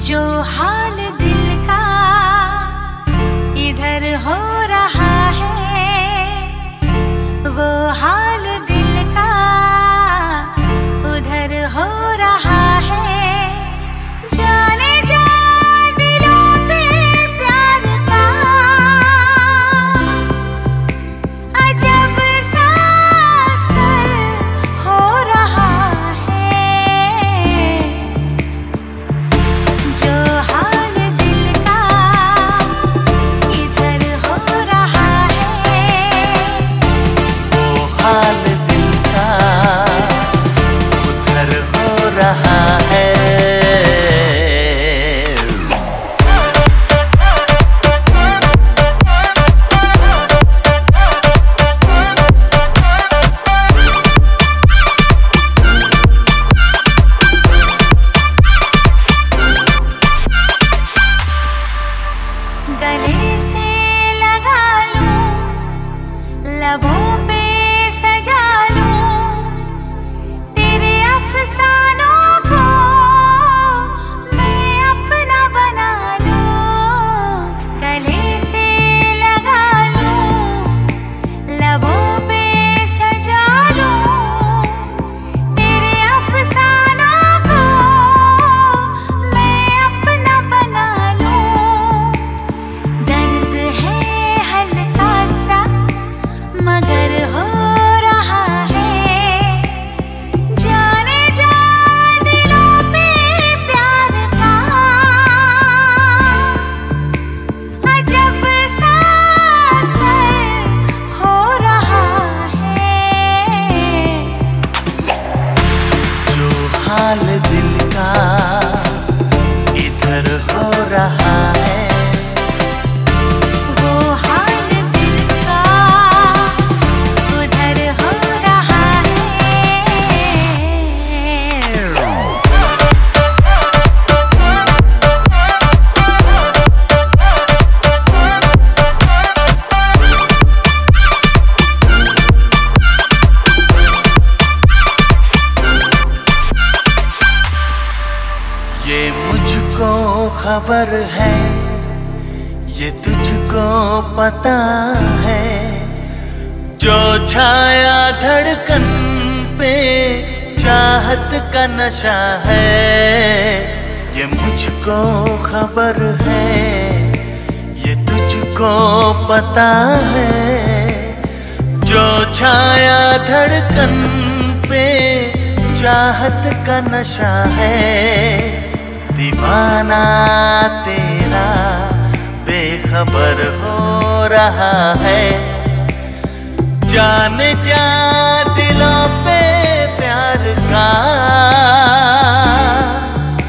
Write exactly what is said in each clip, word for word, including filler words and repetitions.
जो हाल दिल का इधर हो रहा है, वो हाल दिल का उधर हो रहा है। जाने जा दिलों पे प्यार का अजब सा असर हो रहा है। जो हाल दिल का इधर हो रहा है, वो हाल दिल का उधर हो रहा है। गले से लगा लूं, लबों पे सजा लूं, तेरे अफसानों को मैं अपना बना लूं। गले से लगा लूं, लबों पे सजा लूं, तेरे अफसानों को मैं अपना बना लूं। दर्द है हल्का सा मगर हो रहा है। जाने जा दिलों पे प्यार का अजब सा असर हो रहा है। जो हाल दिल का इधर हो रहा है, वो हाल दिल का उधर हो रहा है। ये मुझको खबर है, ये तुझको पता है। जो छाया धड़कन पे चाहत का नशा है, ये मुझको खबर है, ये तुझको पता है। जो छाया धड़कन पे चाहत का नशा है। दीवाना तेरा बेखबर हो रहा है। जान जा दिलों पे प्यार का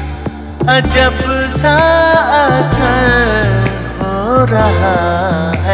अजब सा असर हो रहा है।